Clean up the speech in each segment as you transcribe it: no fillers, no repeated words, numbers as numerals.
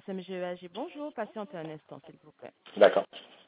SMGEAG, bonjour. Patientez un instant, s'il vous plaît. D'accord.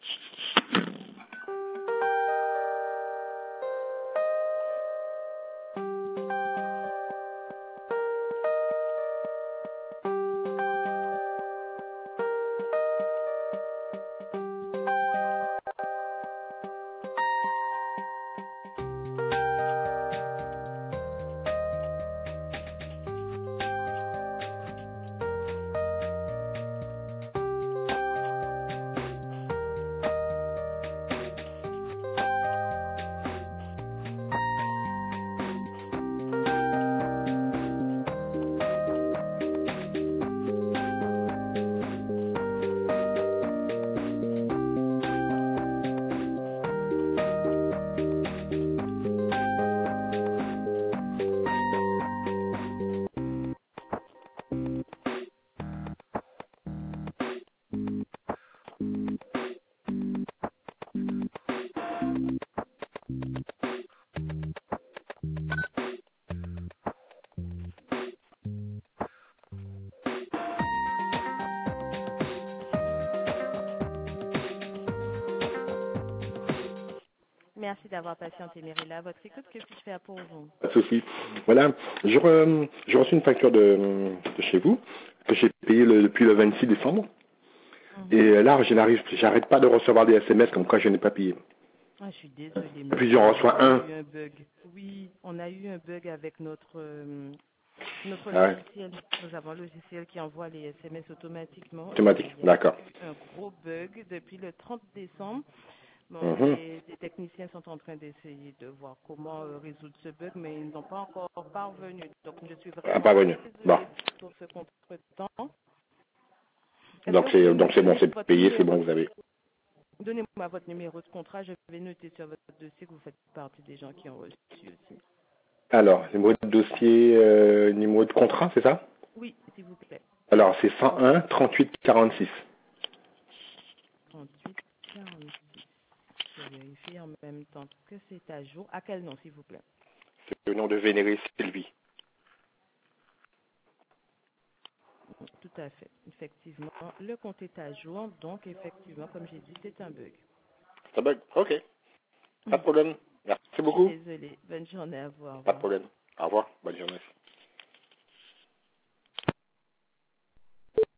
Merci d'avoir patienté, Myrilla. Votre écoute, que puis-je faire pour vous? Pas de souci. Voilà, j'ai reçu une facture de chez vous que j'ai payée depuis le 26 décembre. Et là, j'arrête pas de recevoir des SMS comme quoi je n'ai pas payé. Ah, je suis désolée. Puis j'en reçois un. On a eu un bug. Oui, on a eu un bug avec notre Ah ouais. logiciel. Nous avons un logiciel qui envoie les SMS automatiquement. Automatique, Il y a d'accord. eu un gros bug depuis le 30 décembre. Bon, Mhm. des techniciens sont en train d'essayer de voir comment résoudre ce bug, mais ils n'ont pas encore parvenu. Donc, je suis Ah, vraiment pas venu. Bon. désolée pour ce contretemps. Est-ce Donc que vous pouvez me c'est bon, donner c'est votre payé, c'est numéro? bon, vous avez. Donnez-moi votre numéro de contrat. Je vais noter sur votre dossier que vous faites partie des gens qui ont reçu aussi. Alors, numéro de dossier, numéro de contrat, c'est ça? Oui, s'il vous plaît. Alors, c'est 101 38 46. 38 46. Je vérifie en même temps que c'est à jour. À quel nom, s'il vous plaît? C'est le nom de Vénéré Sylvie. Tout à fait. Effectivement, le compte est à jour. Donc, effectivement, comme j'ai dit, c'est un bug. Ça bug? Ok. Pas de problème. Merci Je suis beaucoup. désolée. Bonne journée à vous. Au Pas de revoir. problème. Au revoir. Bonne journée.